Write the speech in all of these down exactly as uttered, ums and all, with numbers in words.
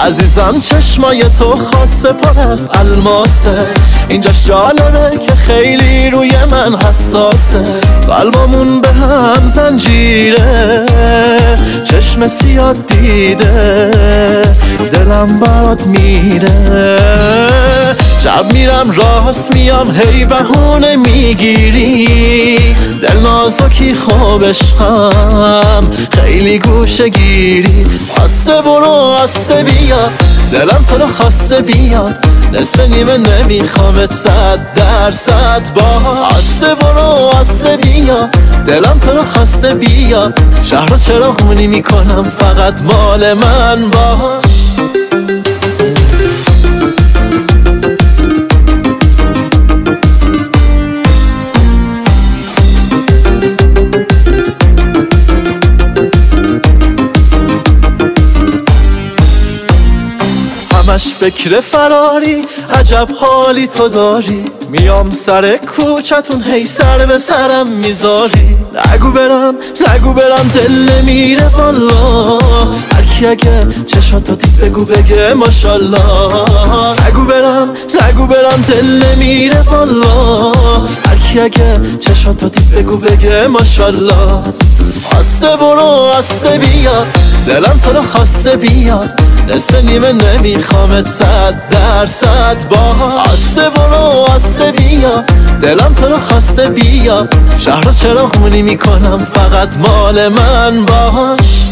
عزیزم چشمای تو خاصه پر از الماسه، اینجاش جالبه که خیلی روی من حساسه. قلبمون به هم زنجیره، چشم سیاه دیده، دلم برات میره. شب میرم راست میام هی بهونه میگیری، دل نازکی خوب عشقم خیلی گوشه گیری. آسته برو آسته بیا، دلم تو رو خواسته بیا، نصف نیمه نمیخوامت صد درصد با. آسته برو آسته بیا، دلم تو رو خواسته بیا، شهر رو چراغونی میکنم فقط مال من باش. همش فکر فراری، عجب حالی تو داری، میام سر کوچتون هی سر به سرم میذاری. نگو برم نگو برم دل نمیره والا، هرکی اگه چشاتو دید بگو بگه ماشالله. نگو برم نگو برم دل نمیره والا، هرکی اگه چشاتو دید بگو بگه ماشالله. آسته برو آسته بیا، دلم تو رو خواسته بیا، نصف نیمه نمیخوامت صد درصد با. آسته برو آسته بیا، دلم تو رو خواسته بیا، شهر رو چراغونی میکنم فقط مال من باش.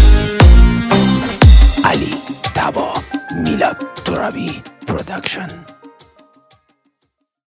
علی طبا، میلاد ترابی پروداکشن.